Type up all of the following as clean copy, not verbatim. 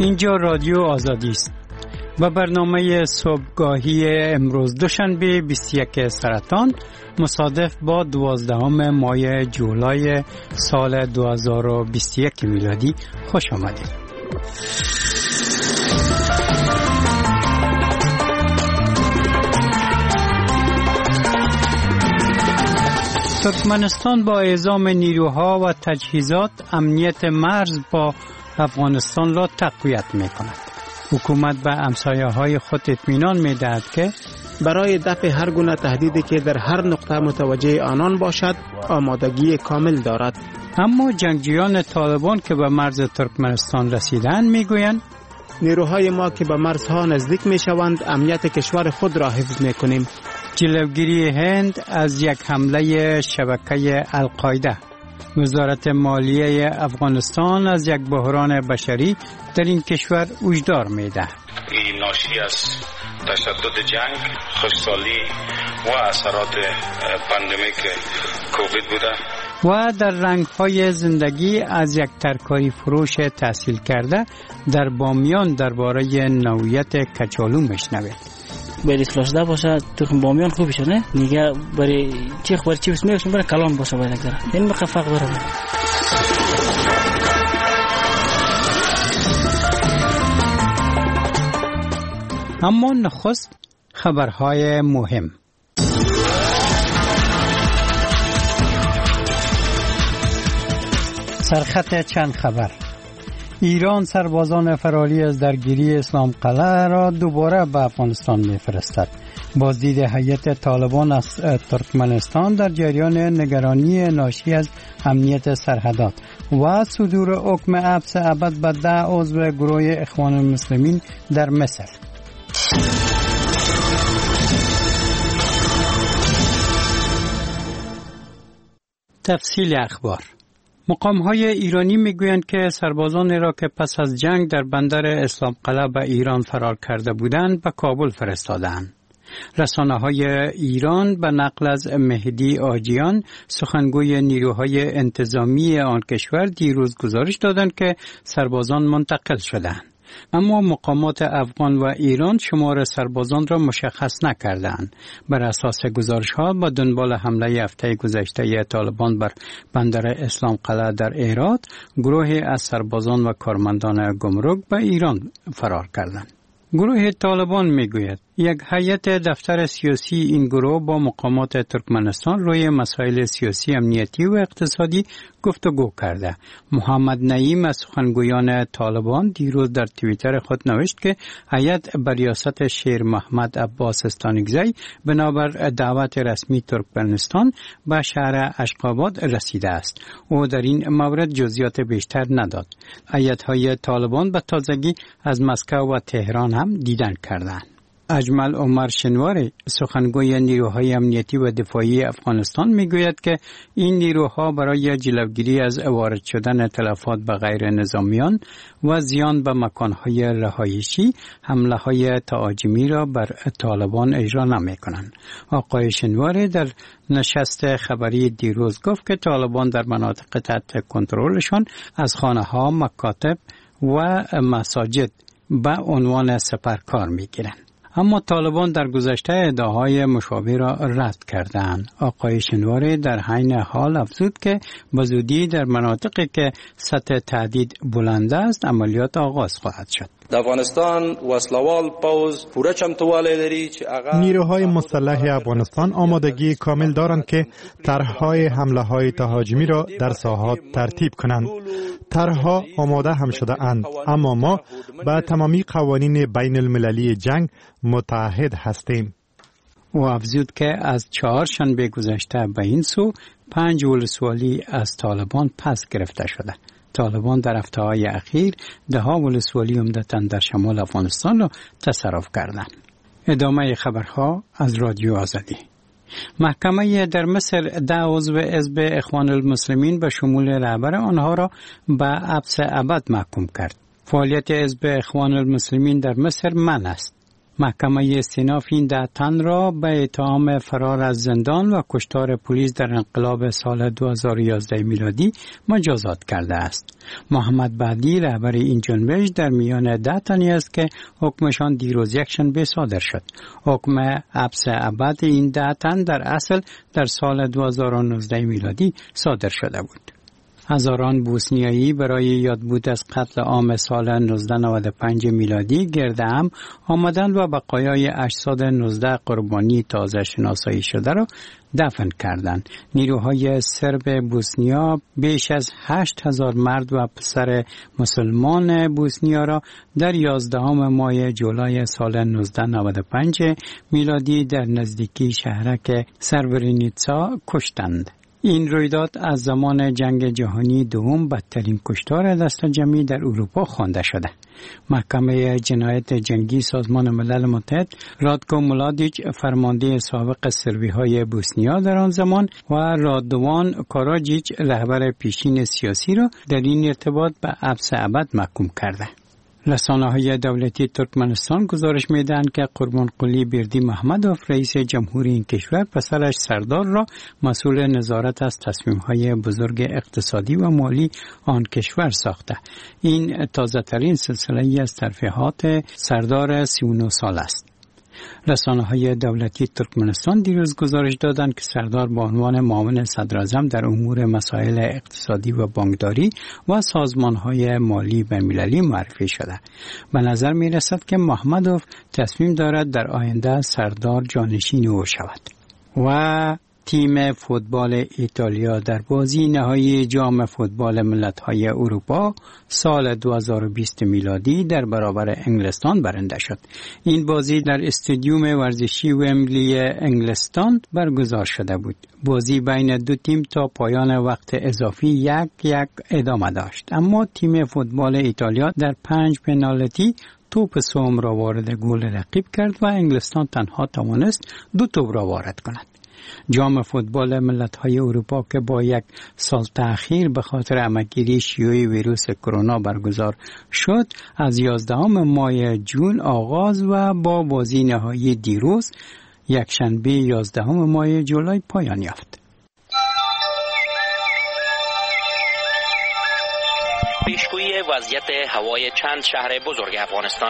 اینجا رادیو آزادی است و برنامه صبحگاهی امروز دوشنبه 21 سرطان مصادف با 12 ماه جولای سال 2021 میلادی خوش آمدید. ترکمنستان با اعزام نیروها و تجهیزات امنیت مرز با افغانستان را تقویت می‌کند. حکومت به همسایه‌های خود اطمینان می‌دهد که برای دفع هر گونه تهدیدی که در هر نقطه متوجه آنان باشد آمادگی کامل دارد. اما جنگجویان طالبان که به مرز ترکمنستان رسیدند میگویند نیروهای ما که به مرزها نزدیک میشوند امنیت کشور خود را حفظ میکنیم. جلوگیری هند از یک حمله شبکه القاعده. وزارت مالیه افغانستان از یک بحران بشری در این کشور هشدار می‌دهد. این ناشی از تشدد جنگ، خشکسالی و اثرات پاندمیک کووید بوده. و در رنگ‌های زندگی از یک ترکاری فروش تحصیل کرده در بامیان درباره نوعیت کچالو میشنوید. برای فلاشده باشه تو بامیان خوبیشه نه دیگه برای چی بسمیش برای کلان باشه باید داره این بقى فرق داره. اما نخست خبرهای مهم. سرخط چند خبر. ایران سربازان فراری از درگیری اسلام قلعه را دوباره به افغانستان می‌فرستد. بازدید هیئت طالبان از ترکمنستان در جریان نگرانی ناشی از امنیت سرحدات و صدور حکم حبس ابد به 10 عضو گروه اخوان المسلمین در مصر. تفصیل اخبار. مقام‌های ایرانی میگویند که سربازان را که پس از جنگ در بندر اسلام قلعه به ایران فرار کرده بودند به کابل فرستادند. رسانه‌های ایران به نقل از مهدی آجیان سخنگوی نیروهای انتظامی آن کشور دیروز گزارش دادند که سربازان منتقل شدند. اما مقامات افغان و ایران شمار سربازان را مشخص نکردند. بر اساس گزارش‌ها با دنبال حمله هفته گذشته طالبان بر بندر اسلام قلعه در هرات، گروهی از سربازان و کارمندان گمرک به ایران فرار کردند. گروه طالبان میگوید یک هیئت دفتر سیاسی این گروه با مقامات ترکمنستان روی مسائل سیاسی، امنیتی و اقتصادی گفتگو کرده. محمد نعیم از سخنگویان طالبان دیروز در توییتر خود نوشت که هیئت بر ریاست شیر محمد عباس استانکزی بنابر دعوت رسمی ترکمنستان به شهر اشقاباد رسیده است. او در این مورد جزئیات بیشتر نداد. هیئت‌های طالبان به تازگی از مسکو و تهران هم دیدن کردند. اجمل عمر شنواری سخنگوی نیروهای امنیتی و دفاعی افغانستان میگوید که این نیروها برای جلوگیری از وارد شدن تلفات به غیر نظامیان و زیان به مکانهای رهایشی حمله‌های تهاجمی را بر طالبان اجرا نمی‌کنند. آقای شنواری در نشست خبری دیروز گفت که طالبان در مناطق تحت کنترلشان از خانه‌ها، مکاتب و مساجد به عنوان سپرکار می‌گیرند. اما طالبان در گذشته ادعاهای مشابه را رد کردند. آقای شنواری در عین حال افزود که بزودی در مناطقی که سطح تهدید بلند است عملیات آغاز خواهد شد. افغانستان وسلوال پوز پوره چمتوالی داری چې نیروهای مسلح افغانستان آمادگی کامل دارند که طرح‌های حمله‌های تهاجمی را در ساحات ترتیب کنند. طرح‌ها آماده هم شده اند، اما ما با تمامی قوانین بین المللی جنگ متعهد هستیم. و افزود که از 4 شنبه گذشته به این سو 5 ولسوالی از طالبان پس گرفته شده. طالبان در هفته‌های اخیر 10 ولسوالی عمدتاً در شمال افغانستان را تصرف کردند. ادامه خبرها از رادیو آزادی. محکمه در مصر 10 عضو حزب اخوان المسلمین به شمول رهبر آنها را به حبس ابد محکوم کرد. فعالیت حزب اخوان المسلمین در مصر منع است. محکمه استئناف این 10 تن را به اتهام فرار از زندان و کشتار پلیس در انقلاب سال 2011 میلادی مجازات کرده است. محمد بعدی رهبر این جنبش در میان 10 تنی است که حکمشان دیروز یکشنبه صادر شد. حکم حبس ابد این 10 تن در اصل در سال 2019 میلادی صادر شده بود. هزاران بوسنیایی برای یادبود از قتل عام سال 1995 میلادی گرد هم آمدند و بقایای اجساد 19 قربانی تازه شناسایی شده را دفن کردند. نیروهای سرب بوسنیا بیش از 8,000 مرد و پسر مسلمان بوسنیا را در 11 ماه جولای سال 1995 میلادی در نزدیکی شهرک سربرنیتسا کشتند. این رویداد از زمان جنگ جهانی دوم بدترین کشتار دست جمعی در اروپا خوانده شده. محکمه جنایت جنگی سازمان ملل متحد رادکو ملادیچ فرمانده سابق سربی‌های بوسنیا در آن زمان و رادوان کاراجیچ رهبر پیشین سیاسی را در این ارتباط به حبس ابد محکوم کرده. رسانه‌های دولتی ترکمنستان گزارش می‌دهند که قربانقلی بردی محمدوف رئیس جمهوری این کشور پسرش سردار را مسئول نظارت از تصمیم‌های بزرگ اقتصادی و مالی آن کشور ساخته. این تازه‌ترین سلسله‌ای از ترفیعات سردار 39 سال است. رسانه‌های دولتی ترکمنستان دیروز گزارش دادند که سردار به عنوان معاون صدراعظم در امور مسائل اقتصادی و بانکداری و سازمان‌های مالی بین‌المللی معرفی شده. به نظر می‌رسد که محمدوف تصمیم دارد در آینده سردار جانشین او شود. و تیم فوتبال ایتالیا در بازی نهایی جام فوتبال ملت‌های اروپا سال 2020 میلادی در برابر انگلستان برنده شد. این بازی در استادیوم ورزشی ومبلی انگلستان برگزار شده بود. بازی بین دو تیم تا پایان وقت اضافی 1-1 ادامه داشت، اما تیم فوتبال ایتالیا در 5 پنالتی توپ سوم را وارد گل رقیب کرد و انگلستان تنها توانست 2 توپ را وارد کند. جام فوتبال ملت‌های اروپا که با 1 سال تأخیر به خاطر همه‌گیری شیوع ویروس کرونا برگزار شد، از 11 ماه جون آغاز و با بازی نهایی دیروز یکشنبه 11 ماه جولای پایان یافت. پیشگویی وضعیت هوای چند شهر بزرگ افغانستان.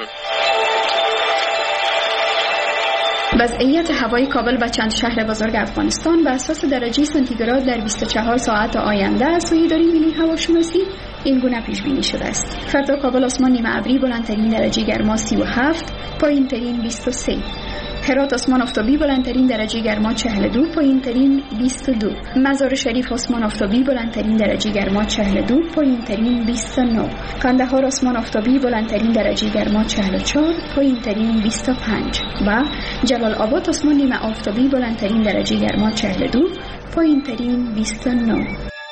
وضعیت هوای کابل و چند شهر بزرگ افغانستان بر اساس درجه سانتیگراد در 24 ساعت آینده از سوی اداره ملی هواشناسی این گونه پیش بینی شده است. فردا کابل آسمان نیمه ابری، بلندترین درجه گرما 37، پایینترین 23. هرات آسمان آفتابی، بلندترین درجه گرما 42، پایینترین 22. مزار شریف آسمان آفتابی، بلندترین درجه گرما 42، پایینترین 29. قندهار آسمان آفتابی، بلندترین درجه گرما 44، پایینترین 25. و جلال آباد آسمان نیمه آفتابی، بلندترین درجه گرما 42، پایینترین 29.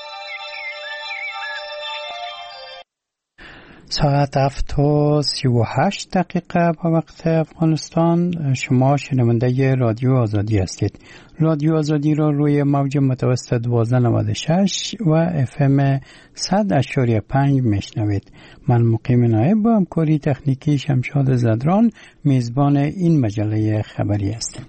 ساعت 7:38 به وقت افغانستان. شما شنونده رادیو آزادی هستید. رادیو آزادی را روی موج متوسط 1296 و FM 100.5 میشنوید. من مقیم نایب با همکاری تکنیکی شمشاد زدران میزبان این مجله خبری هستم.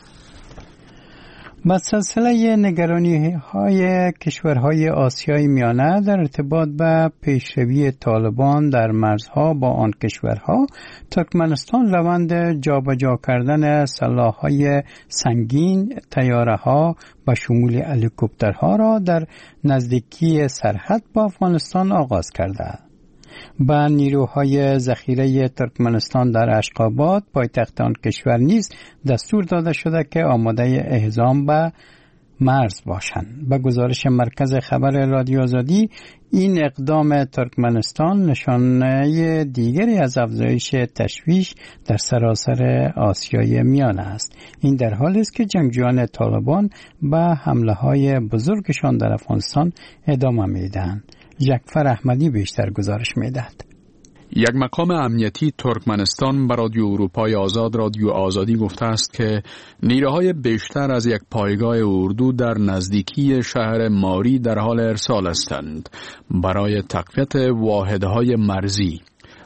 با سلسله نگرانی‌های کشورهای آسیای میانه در ارتباط به پیشروی طالبان در مرزها با آن کشورها، ترکمنستان روند جابجا کردن سلاح‌های سنگین، طیاره‌ها و شمول هلیکوپترها را در نزدیکی سرحد با افغانستان آغاز کرده. با نیروهای ذخیره ترکمنستان در اشقاباد پایتخت آن کشور نیز دستور داده شده که آماده اعزام به مرز باشند. به گزارش مرکز خبر رادیو آزادی، این اقدام ترکمنستان نشانه دیگری از افزایش تشویش در سراسر آسیای میانه است. این در حالی است که جنگجویان طالبان به حمله‌های بزرگشان در افغانستان ادامه می‌دهند. جعفر احمدی بیشتر گزارش می‌دهد. یک مقام امنیتی ترکمنستان به رادیو اروپای آزاد رادیو آزادی گفته است که نیروهای بیشتر از یک پایگاه اردو در نزدیکی شهر ماری در حال ارسال هستند برای تقویت واحدهای مرزی.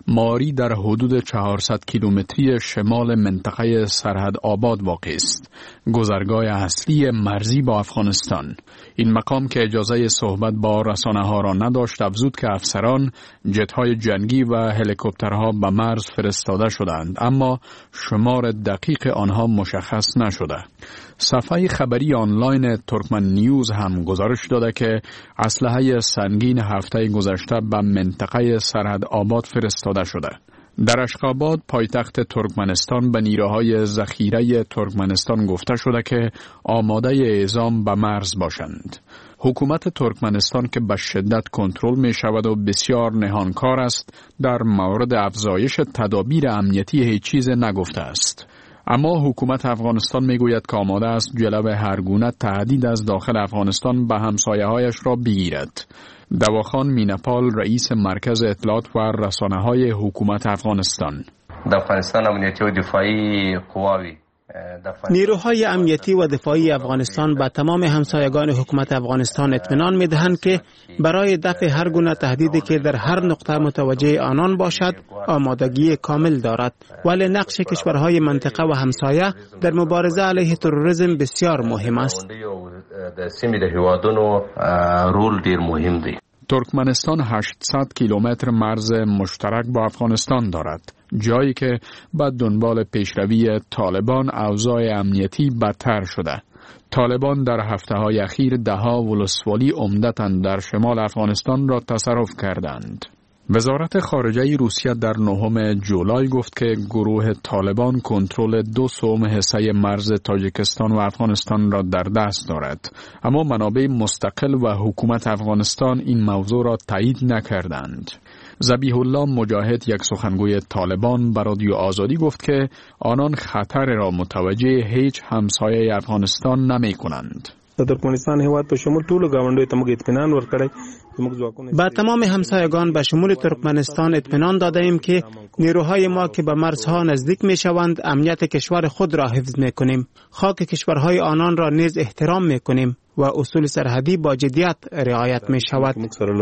ماری در حدود 400 کیلومتری شمال منطقه سرحد آباد واقع است، گذرگاه اصلی مرزی با افغانستان. این مقام که اجازه صحبت با رسانه‌ها را نداشت افزود که افسران، جت‌های جنگی و هلیکوپترها به مرز فرستاده شدند، اما شمار دقیق آنها مشخص نشده. صفحه خبری آنلاین ترکمن نیوز هم گزارش داده که اسلحه سنگین هفته گذشته به منطقه سرحد آباد فرستاده شده. در اشخاباد پایتخت ترکمنستان به نیروهای ذخیره ترکمنستان گفته شده که آماده اعزام به مرز باشند. حکومت ترکمنستان که به شدت کنترل می شود و بسیار نهانکار است، در مورد افزایش تدابیر امنیتی هیچ چیز نگفته است. اما حکومت افغانستان می گوید که آماده است جلو هر گونه تهدید از داخل افغانستان به همسایه‌هایش را بگیرد. دواخان مینپال رئیس مرکز اطلاعات و رسانه‌های حکومت افغانستان: در افغانستان امنیتی و دفاعی قواوی نیروهای امنیتی و دفاعی افغانستان به تمام همسایگان حکومت افغانستان اطمینان می‌دهند که برای دفع هر گونه تهدیدی که در هر نقطه متوجه آنان باشد آمادگی کامل دارد، ولی نقش کشورهای منطقه و همسایه در مبارزه علیه تروریسم بسیار مهم است. ترکمنستان 800 کیلومتر مرز مشترک با افغانستان دارد، جایی که بعد دنبال پیشروی طالبان اوضاع امنیتی بدتر شده. طالبان در هفته‌های اخیر ده‌ها ولسوالی عمدتاً در شمال افغانستان را تصرف کردند. وزارت خارجه روسیه در 9 جولای گفت که گروه طالبان کنترل 2/3 حصه مرز تاجیکستان و افغانستان را در دست دارد، اما منابع مستقل و حکومت افغانستان این موضوع را تایید نکردند. ذبیح الله مجاهد، یک سخنگوی طالبان، به رادیو آزادی گفت که آنان خطر را متوجه هیچ همسایه افغانستان نمی کنند. ترکمنستان هیواد په شمول ټولو ګاونډیو ته موږ اطمینان ورکړی. با تمام همسایگان به شمول ترکمنستان اطمینان داده ایم که نیروهای ما که به مرزها نزدیک می شوند امنیت کشور خود را حفظ می کنیم. خاک کشورهای آنان را نیز احترام می کنیم و اصول سرحدی با جدیت رعایت می شود.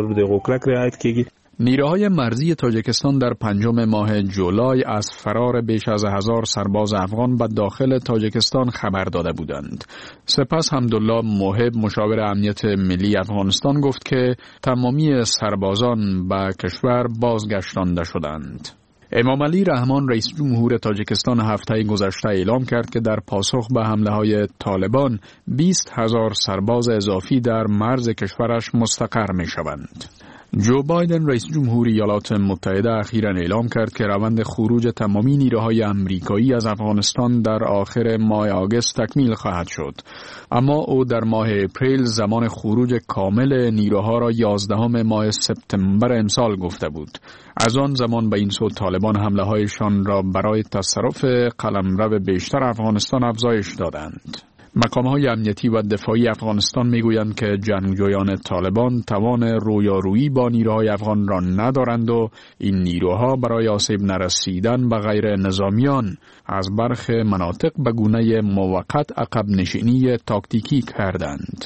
نیروهای مرزی تاجیکستان در 5 ماه جولای از فرار بیش از 1000 سرباز افغان به داخل تاجیکستان خبر داده بودند. سپس حمدالله موهب، مشاور امنیت ملی افغانستان، گفت که تمامی سربازان به کشور بازگشتانده شدند. امام علی رحمان، رئیس جمهور تاجیکستان، هفته گذشته اعلام کرد که در پاسخ به حمله‌های طالبان 20,000 سرباز اضافی در مرز کشورش مستقر می‌شوند. جو بایدن، رئیس جمهور ایالات متحده، اخیراً اعلام کرد که روند خروج تمامی نیروهای آمریکایی از افغانستان در آخر ماه آگوست تکمیل خواهد شد، اما او در ماه اپریل زمان خروج کامل نیروها را 11 ماه سپتامبر امسال گفته بود. از آن زمان به این سو طالبان حمله‌هایشان را برای تصرف قلمرو بیشتر افغانستان افزایش دادند. مقام‌های امنیتی و دفاعی افغانستان می‌گویند که جنگجویان طالبان توان رویارویی با نیروهای افغان را ندارند و این نیروها برای آسیب نرسیدن به غیر نظامیان از برخی مناطق به گونه موقت عقب نشینی تاکتیکی کردند.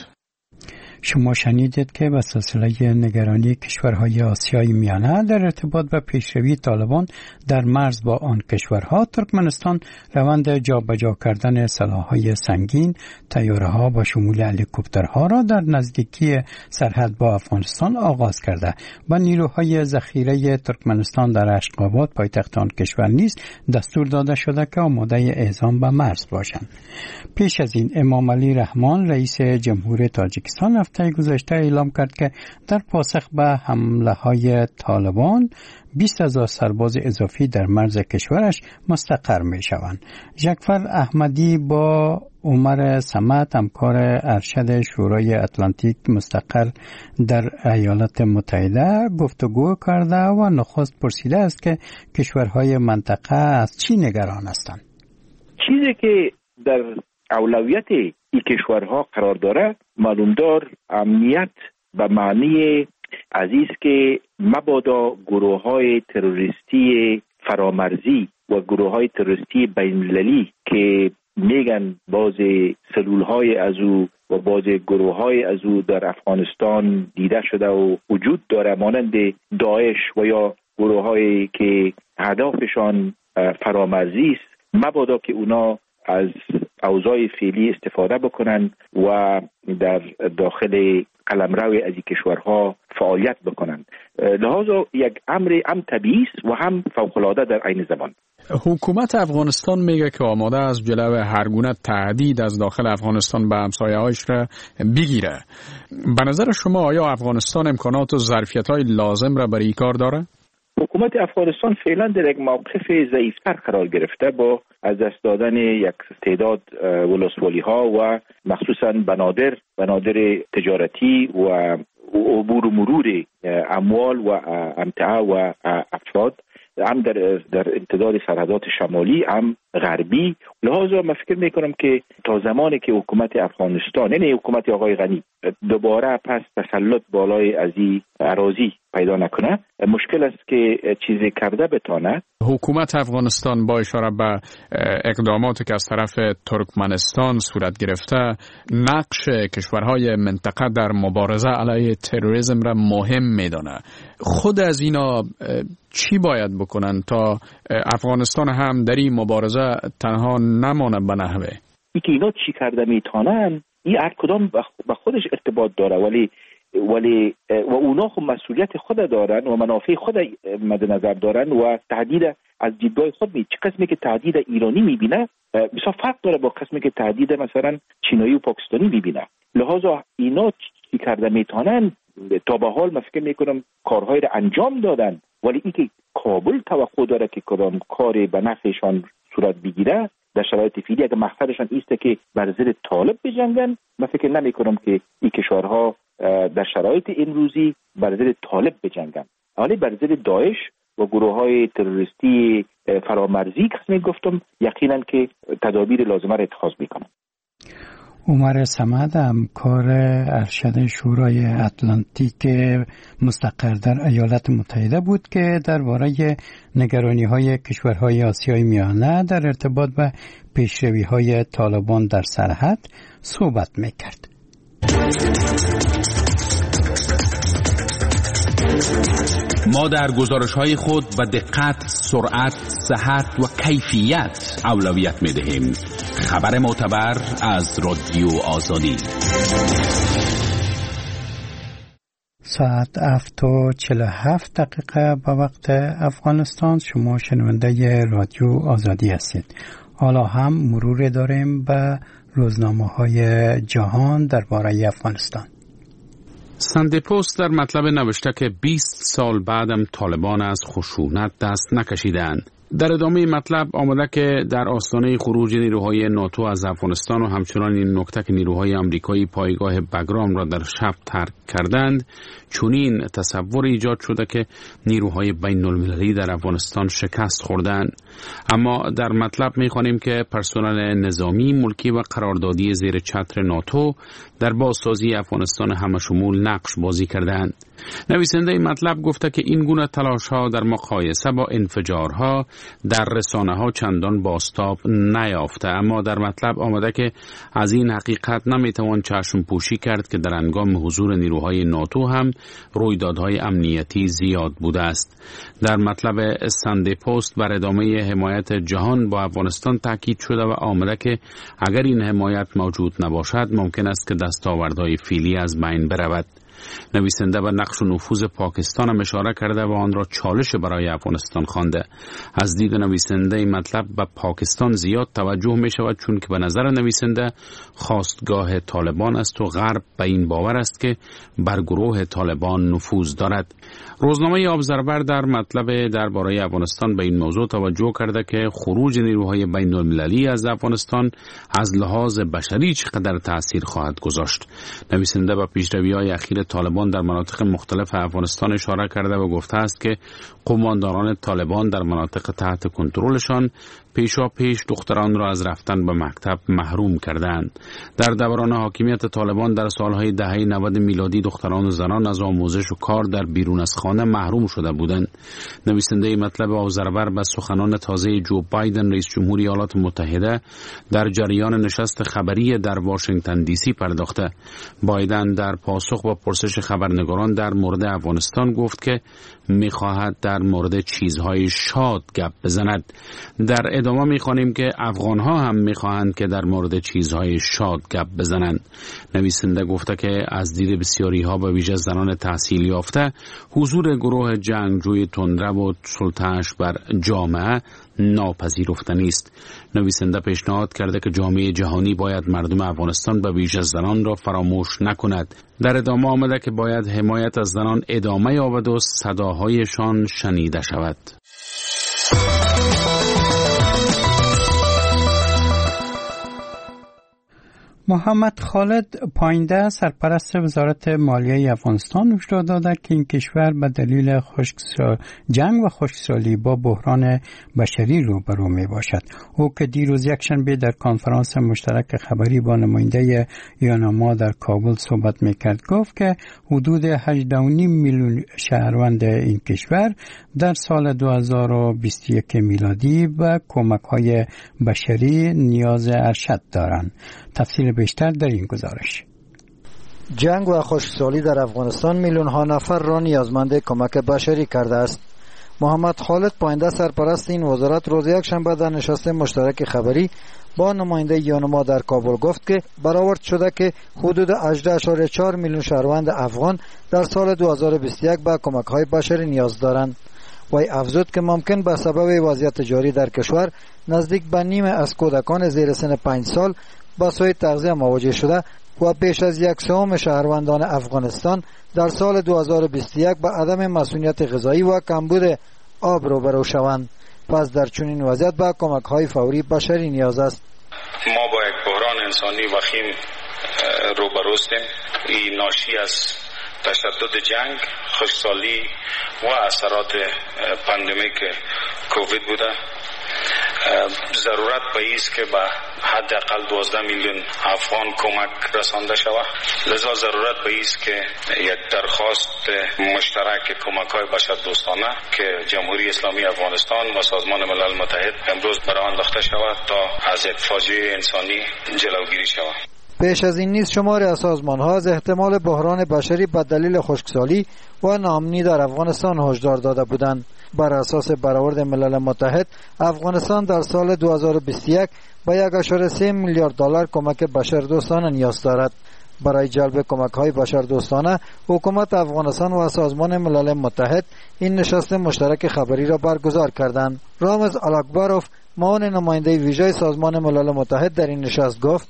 شما شنیدید که به سلسله نگرانی کشورهای آسیای میانه در ارتباط به پیشروی طالبان در مرز با آن کشورها، ترکمنستان روند جابجا کردن سلاح‌های سنگین، طیاره‌ها با شمول هلیکوپترها را در نزدیکی سرحد با افغانستان آغاز کرده و نیروهای ذخیره ترکمنستان در اشخاباد، پایتخت آن کشور نیز دستور داده شده که آماده اعزام به مرز باشند. پیش از این امام علی رحمان، رئیس جمهور تاجیکستان، هفته گذشته اعلام کرد که در پاسخ به حمله‌های طالبان 20,000 سرباز اضافی در مرز کشورش مستقر می شوند. جعفر احمدی با عمر صمد، همکار ارشد شورای اتلانتیک مستقر در ایالات متحده، گفتگو کرده و نخست پرسیده است که کشورهای منطقه از چی نگران هستند. چیزی که در اولویت این کشورها قرار داره معلومدار امنیت به معنی عزیز که مبادا گروه‌های تروریستی فرامرزی و گروه‌های تروریستی بین‌المللی که میگن باز سلول‌های از او و باز گروه‌های از او در افغانستان دیده شده و وجود داره، مانند داعش و یا گروه‌هایی که هدفشان فرامرزی است مبادا که اونا از اوضاع فعلی استفاده بکنن و در داخل قلمرو از این کشورها فعالیت بکنن. لذا یک امر هم طبیعی است و هم فوق‌العاده در عین زمان. حکومت افغانستان میگه که آماده از جلو هر گونه تهدید از داخل افغانستان به همسایه‌هایش را بگیره. به نظر شما آیا افغانستان امکانات و ظرفیت‌های لازم را برای این کار داره؟ حکومت افغانستان فعلا در یک موقف ضعیفتر قرار گرفته با از دست دادن یک تعداد ولسوالی‌ها و مخصوصاً بنادر تجارتی و عبور و مرور اموال و امتعه و افراد هم در امتداد سرحدات شمالی هم غربی. لذا من فکر میکنم که تا زمانی که حکومت افغانستان یعنی حکومت آقای غنی دوباره پس تسلط بالای از این اراضی پیدا نکنه مشکل است که چیزی کرده بتانه. حکومت افغانستان با اشاره به اقداماتی که از طرف ترکمنستان صورت گرفته نقش کشورهای منطقه در مبارزه علیه تروریسم را مهم میدانه. خود از اینا چی باید بکنن تا افغانستان هم در این مبارزه تنها نمانه به نحوه؟ ای که اینا چی کرده میتونن این هر کدام به خودش ارتباط داره ولی و اونا خب مسئولیت خود دارن و منافع خود مد نظر دارن و تهدید از دیدگاه خود چه قسمی که تهدید ایرانی میبینه بسیار فرق داره با قسمی که تهدید مثلا چینایی و پاکستانی میبینه. لذا اینا چی کرده میتونن تا به حال من فکر میکنم کارهای را انجام دادن ولی این که کابل توقع داره که کدام کاری به نفعشان صورت بگیره در شرایط فعلی اگه مقصدشان ایسته که بر ضد طالب بجنگن من فکر نمی کنم که این کشورها در شرایط امروزی بر ضد طالب بجنگن ولی بر ضد داعش و گروه‌های تروریستی فرامرزی که گفتم یقینا که تدابیر لازمه را اتخاذ میکنن. عمر صمد همکار ارشد شورای اتلانتیک مستقر در ایالات متحده بود که درباره نگرانی‌های کشورهای آسیای میانه در ارتباط به پیشروی‌های طالبان در سرحد صحبت می‌کرد. ما در گزارش‌های خود به دقت، سرعت، صحت و کیفیت اولویت می‌دهیم. خبر معتبر از رادیو آزادی. ساعت 7:47 به وقت افغانستان. شما شنونده رادیو آزادی هستید. حالا هم مرور داریم به روزنامه‌های جهان درباره افغانستان. ساندی پست در مطلب نوشته که 20 سال بعدم طالبان از خشونت دست نکشیدند. در ادامه مطلب آمده که در آستانه خروج نیروهای ناتو از افغانستان و همچنان این نکته که نیروهای آمریکایی پایگاه بگرام را در شب ترک کردند چنین تصور ایجاد شده که نیروهای بین المللی در افغانستان شکست خوردند. اما در مطلب می‌خوانیم که پرسنل نظامی، ملکی و قراردادی زیر چتر ناتو در بازسازی افغانستان همشمول نقش بازی کردند. نویسنده این مطلب گفته که این گونه تلاش‌ها در مقایسه با انفجارها در رسانه‌ها چندان بازتاب نیافته، اما در مطلب آمده که از این حقیقت نمیتوان چشم پوشی کرد که در هنگام حضور نیروهای ناتو هم رویدادهای امنیتی زیاد بوده است. در مطلب ساندی پست بر ادامه حمایت جهان با افغانستان تاکید شده و آمده که اگر این حمایت موجود نباشد ممکن است که دستاوردهای فعلی از بین برود. نویسنده به نقش و نفوذ پاکستان هم اشاره کرده و آن را چالش برای افغانستان خوانده. از دید نویسنده این مطلب به پاکستان زیاد توجه می شود چون که به نظر نویسنده خواستگاه طالبان است و غرب به این باور است که بر گروه طالبان نفوذ دارد. روزنامه ابزرور در مطلب درباره افغانستان به این موضوع توجه کرده که خروج نیروهای بین المللی از افغانستان از لحاظ بشری چقدر تأثیر خواهد گذاشت. نویسنده به پیشروی‌های اخیر طالبان در مناطق مختلف افغانستان اشاره کرده و گفته است که قماندانان طالبان در مناطق تحت کنترلشان پیش دختران را از رفتن به مکتب محروم کردند. در دوران حاکمیت طالبان در سالهای دهه 90 میلادی دختران و زنان از آموزش و کار در بیرون از خانه محروم شده بودند. نویسنده مطلب ابزرور به سخنان تازه جو بایدن رئیس جمهوری ایالات متحده در جریان نشست خبری در واشنگتن دی سی پرداخته. بایدن در پاسخ با پرسش خبرنگاران در مورد افغانستان گفت که می‌خواهد در مورد چیزهای شاد گپ بزند. در ادامه می‌خوانیم که افغان‌ها هم می‌خواهند که در مورد چیزهای شاد گپ بزنند. نویسنده گفته که از دید بسیاری‌ها به ویژه زنان تحصیل یافته حضور گروه جنگجوی تندرو و سلطه‌اش بر جامعه ناپذیرفتنی است. نویسنده پیشنهاد کرده که جامعه جهانی باید مردم افغانستان به ویژه زنان را فراموش نکند. در ادامه آمده که باید حمایت از زنان ادامه یابد و صداهایشان شنیده شود. محمد خالد پاینده سرپرست وزارت مالیه افغانستان هشدار داده که این کشور به دلیل جنگ و خشکسالی با بحران بشری روبرو می باشد. او که دیروز یکشنبه در کنفرانس مشترک خبری با نماینده یونما در کابل صحبت میکرد گفت که حدود 18.5 میلیون شهروند این کشور در سال 2021 میلادی به کمک‌های بشری نیاز ارشد دارند. تفصیل بیشتر در این گزارش. جنگ و خشکسالی در افغانستان میلیون ها نفر را نیازمند کمک بشری کرده است. محمد خالد پاینده سرپرست این وزارت روز یکشنبه در نشست مشترک خبری با نماینده یونما در کابل گفت که برآورد شده که حدود 18.4 میلیون شهروند افغان در سال 2021 به کمک‌های بشری نیاز دارند. وی افزود که ممکن به سبب وضعیت جاری در کشور نزدیک به نیم از کودکان زیر سن 5 سال با سوء تغذیه مواجه شده و بیش از 1/3 شهروندان افغانستان در سال 2021 به عدم مسئولیت غذایی و کمبود آب روبرو شوند. پس در چنین وضعیت به کمک‌های فوری بشری نیاز است. ما با یک بحران انسانی وخیم روبرو هستیم. این ناشی از تشدد جنگ، خشکسالی و اثرات پاندمیک کووید بوده. ضرورت به ایست که به حداقل 12 میلیون افغان کمک رسانده شود. لذا ضرورت به ایست که یک درخواست مشترک کمک‌های بشردوستانه که جمهوری اسلامی افغانستان و سازمان ملل متحد امروز برآورد انداخته شود تا از یک فاجعه انسانی جلوگیری شود. پیش از این نیز شماری از سازمان‌ها از احتمال بحران بشری به دلیل خشکسالی و ناامنی در افغانستان هشدار داده بودند. بر اساس برآورد ملل متحد، افغانستان در سال 2021 به 1.3 میلیارد دلار کمک بشردوستانه نیاز دارد. برای جلب کمک‌های بشردوستانه، حکومت افغانستان و سازمان ملل متحد این نشست مشترک خبری را برگزار کردند. رامز الاکبروف، معاون نماینده ویژه سازمان ملل متحد در این نشست گفت: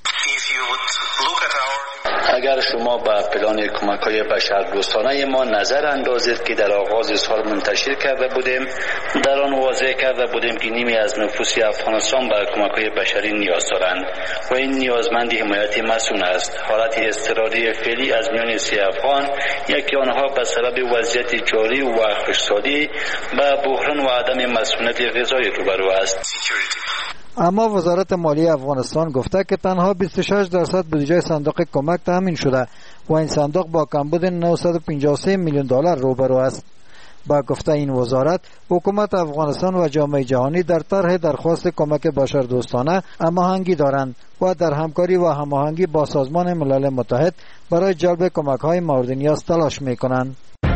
اگر شما به پلان کمک‌های بشردوستانه ما نظر اندازید که در آغاز سال منتشر کرده بودیم، در آن واضح کرده بودیم که نیمی از نفوس افغانستان به کمک‌های بشری نیاز دارند و این نیازمند حمایت مسئول است. حالت اضطراری فعلی از میان 3 افغان، یکی آنها به سبب وضعیت جاری و خشکسالی به بحران و عدم مسئولیت غذایی روبرو است. اما وزارت مالیه افغانستان گفته که تنها 26% بودجه صندوق کمک تامین شده و این صندوق با کمبود 953 میلیون دلار روبرو است. با گفته این وزارت، حکومت افغانستان و جامعه جهانی در طرح درخواست کمک بشردوستانه هماهنگی دارند و در همکاری و هماهنگی با سازمان ملل متحد برای جلب کمک‌های مورد نیاز تلاش می‌کنند.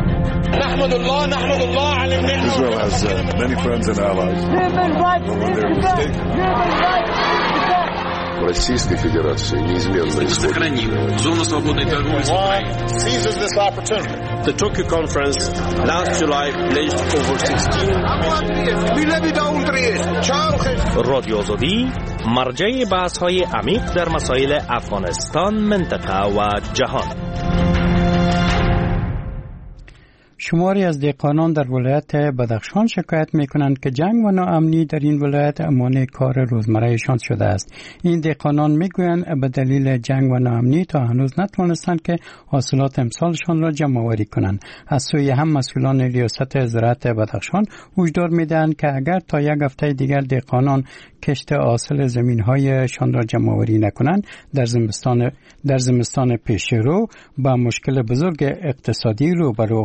Israel has many friends and allies. Российской Федерации неизменно сохраним зону свободной торговли с Украиной. Seizes this opportunity. The Tokyo conference last July pledged over 16 رادیو آزادی مرجع بحث‌های عمیق در مسائل افغانستان، منطقه و جهان. شماری از دهقانان در ولایت بدخشان شکایت می‌کنند که جنگ و ناامنی در این ولایت مانع کار روزمرهشان شده است. این دهقانان می‌گویند به دلیل جنگ و ناامنی تا هنوز نتوانستند که حاصلات امسالشان را جمع‌آوری کنند. از سوی هم مسئولان ریاست زراعت بدخشان هشدار می‌دهند که اگر تا یک هفته دیگر دهقانان کشت حاصل زمین‌هایشان را جمع‌آوری نکنند، در زمستان پیش رو با مشکل بزرگ اقتصادی روبرو خواهند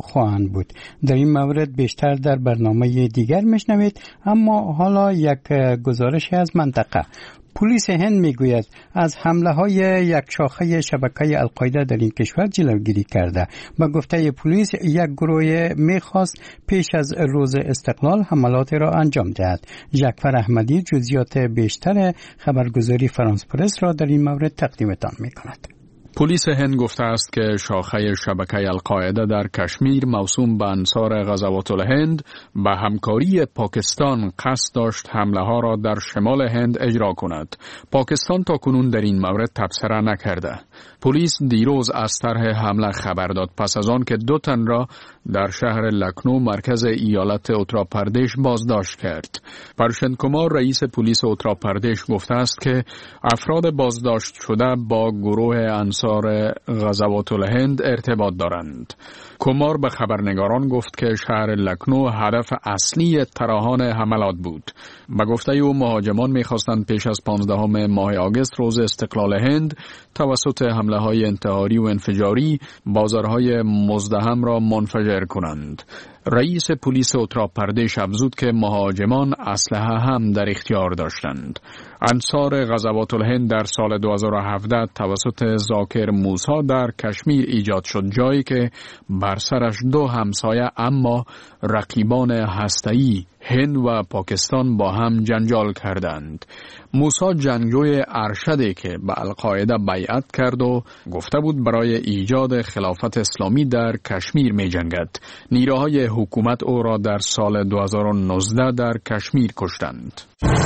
بود. در این مورد بیشتر در برنامه دیگر میشنوید، اما حالا یک گزارش از منطقه. پلیس هند میگوید از حمله های یک شاخه شبکه القاعده در این کشور جلوگیری کرده. با گفته پلیس یک گروه میخواست پیش از روز استقلال حملات را انجام دهد. جعفر احمدی جزئیات بیشتر خبرگزاری فرانس پرس را در این مورد تقدیمتان میکند. پلیس هند گفته است که شاخه شبکه القاعده در کشمیر موسوم به انصار غزوات الهند به همکاری پاکستان قصد داشت حمله ها را در شمال هند اجرا کند. پاکستان تاکنون در این مورد تبصره نکرده. پلیس دیروز از طرح حمله خبر داد پس از آن که 2 تن را در شهر لکنو مرکز ایالت اتر پردیش بازداشت کرد. پرشن کمار رئیس پلیس اتر پردیش گفته است که افراد بازداشت شده با گروه انصار غزوات الهند ارتباط دارند. کمار به خبرنگاران گفت که شهر لکنو هدف اصلی طراحان حملات بود. به گفته او مهاجمان می‌خواستند پیش از 15 ماه آگوست روز استقلال هند توسط حمله‌های انتحاری و انفجاری بازارهای مزدحم را منفجر کنند. رئیس پلیس اتر پردیش افزود که مهاجمان اسلحه هم در اختیار داشتند. انصار غزوات الهند در سال 2017 توسط ذاکر موسی در کشمیر ایجاد شد، جایی که بر سرش 2 همسایه اما رقیبان هسته‌ای هند و پاکستان با هم جنجال کردند. موسی جنگجوی ارشدی که به القاعده بیعت کرد و گفته بود برای ایجاد خلافت اسلامی در کشمیر می جنگد. نیروهای حکومت او را در سال 2019 در کشمیر کشتند.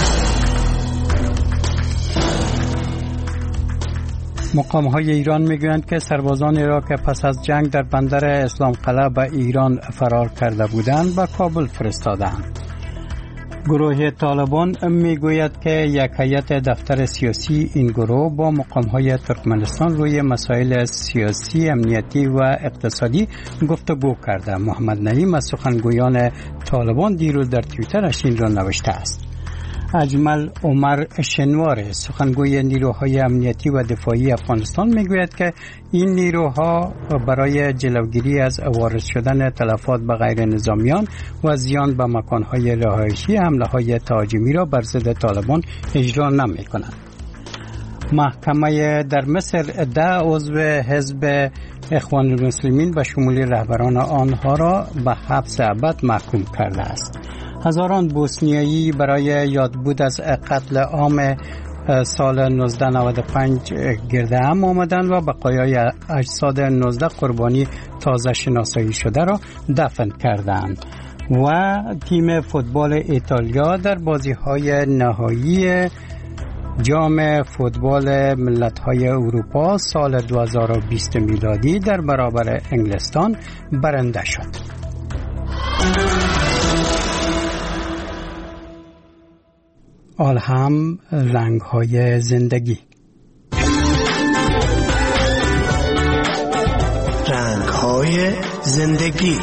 مقام‌های ایران میگویند که سربازان عراق که پس از جنگ در بندر اسلام قلعه به ایران فرار کرده بودند به کابل فرستادند. گروه طالبان میگوید که یک هیئت دفتر سیاسی این گروه با مقام‌های ترکمنستان روی مسائل سیاسی، امنیتی و اقتصادی گفتگو کرده. محمد نعیم از سخنگویان طالبان دیروز در توییترش این را نوشته است. اجمل عمر شنوار سخنگوی نیروهای امنیتی و دفاعی افغانستان میگوید که این نیروها برای جلوگیری از وارد شدن تلفات به غیر نظامیان و زیان به مکانهای رهایشی حمله‌های تهاجمی را بر ضد طالبان اجرا نمی‌کنند. محکمه در مصر 10 عضو حزب اخوان المسلمین به شمول رهبران آنها را به حبس ابد محکوم کرده است. هزاران بوسنیایی برای یادبود از قتل عام سال 1995 گرده هم آمدند و بقایای اجساد 19 قربانی تازه شناسایی شده را دفن کردند. و تیم فوتبال ایتالیا در بازی‌های نهایی جام فوتبال ملت‌های اروپا سال 2020 میلادی در برابر انگلستان برنده شد. آلهم رنگ‌های زندگی. رنگ‌های زندگی.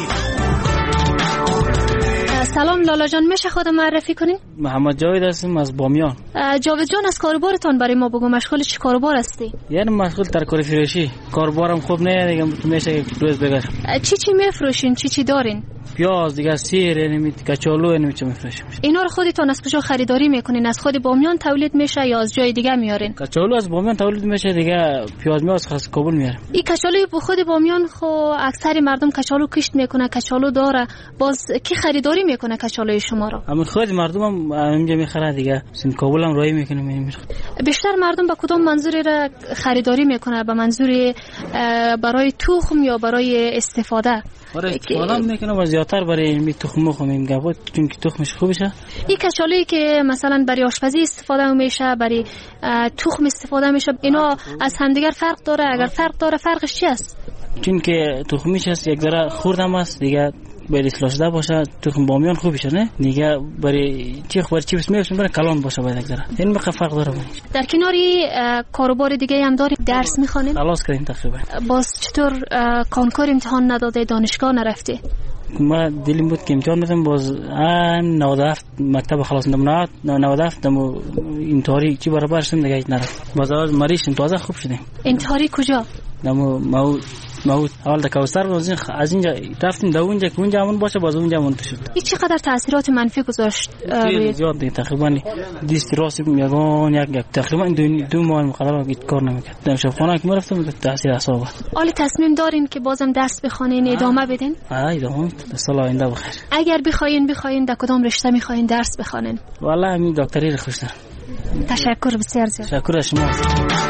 سلام لالا جان، میشه خودم معرفی کنین؟ محمد جاوید هستم از بامیان. جاوید جان، از کاروبارتان برای ما بگو، مشغول چه کاروبار هستی؟ یعنی مشغول ترکاری فروشی. کاروبارم خوب نه دیگه، میشه روز بگذر. چی میفروشین؟ چی دارین؟ پیاز دیگه، سیر، یعنی کچالو، یعنی چه میفروشیم. اینا رو خودتون از کجا خریداری میکنین؟ از خود بامیان تولید میشه یا از جای دیگه میارین؟ کچالو از بامیان تولید میشه دیگه، پیاز میاد از کابل میاریم. این کچالوی به خود بامیان خو اکثر مردم کچالو کشت میکنه، کچالو داره. باز کی خریداری میکنه کچالوی شما رو؟ اما خود مردم هم اینجا میخره دیگه، سن کابل هم رای میکنه. بیشتر مردم به کدام منظوری را خریداری میکنه؟ به منظور برای تخم یا برای استفاده؟ برای استفاده میکنه و زیادتر برای می تخم میخوام گفت، چون که تخمش خوبشه. این کچالویی که مثلا برای آشپزی استفاده میشه، برای تخم استفاده میشه، اینا از همدیگر فرق داره؟ اگر فرق داره فرقش چی است؟ چون که تخمیش است یک ذره خوردم است دیگه، برای اصلاح شده باشه. تخم بامیان خوبشه نه دیگه، برای چی بسمیشون برای کلان باشه باید یک ذره. این مقدار فرق داره. در کناری کاروبار دیگه هم داری؟ درس میخوانیم؟ خلاص کردیم تقریبا. باز چطور کنکور امتحان نداده، دانشگاه نرفتی؟ ما دلیم بود که امتحان بدم، باز 97 مکتب خلاص نمونات 97 انتحاری چی برابر شدم دیگه نرفت. باز مریض تازه خوب شدیم. انتحاری کجا؟ ما اول در کوثر از اینجا رفتیم در اونجا که اونجا همون باشه باز اونجا منتشر شد. این چقدر تاثیرات منفی گذاشت؟ زیاد دیگه تقریبا دیست راست میگن یک تقریبا دو ماه مقدار کار نمیکرد. در شفاخانه که رفتم تاثیر اعصاب. حالا تصمیم دارین که بازم درس بخونین ادامه بدین؟ ادامه سال آینده بخیر. اگر بخواین در کدام رشته میخواین درس بخونین؟ والله همین دکتری رو خوش دارم. تشکر بسیار زیاد. تشکر از شما.